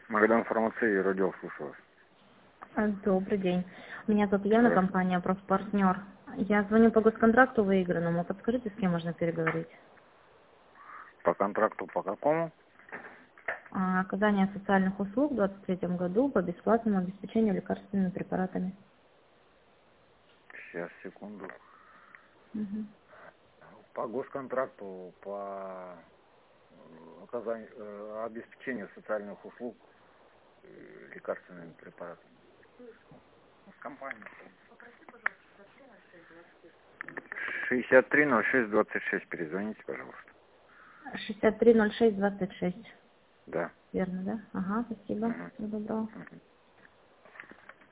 Магадан фармация, радио, слушаю вас. Добрый день. Меня зовут Яна, компания «Профпартнер». Я звоню по госконтракту выигранному. Подскажите, с кем можно переговорить? По контракту по какому? Оказание социальных услуг в 2023 году по бесплатному обеспечению лекарственными препаратами. Сейчас, секунду. Мгм. По госконтракту, по оказанию, обеспечению социальных услуг лекарственными препаратами. С компанией. 630626, перезвоните, пожалуйста. 630626. Да. Верно, да? Ага, спасибо. Мгм. Всего доброго. Мгм.